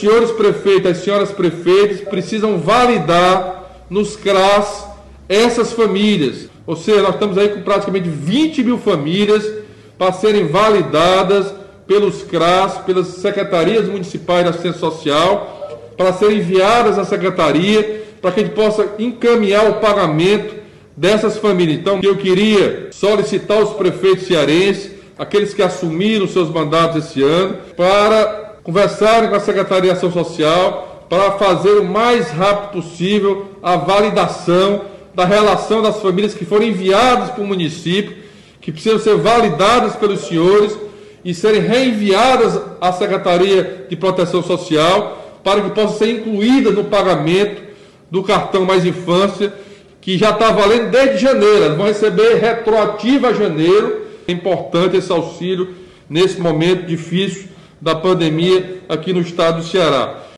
Senhores prefeitos, as senhoras prefeitas precisam validar nos CRAS essas famílias. Ou seja, nós estamos aí com praticamente 20 mil famílias para serem validadas pelos CRAS, pelas secretarias municipais de assistência social, para serem enviadas à secretaria, para que a gente possa encaminhar o pagamento dessas famílias. Então, eu queria solicitar aos prefeitos cearenses, aqueles que assumiram seus mandatos esse ano, para conversarem com a Secretaria de Ação Social, para fazer o mais rápido possível a validação da relação das famílias que foram enviadas para o município, que precisam ser validadas pelos senhores e serem reenviadas à Secretaria de Proteção Social, para que possam ser incluídas no pagamento do cartão Mais Infância, que já está valendo desde janeiro. Elas vão receber retroativo a janeiro. É importante esse auxílio nesse momento difícil da pandemia aqui no estado do Ceará.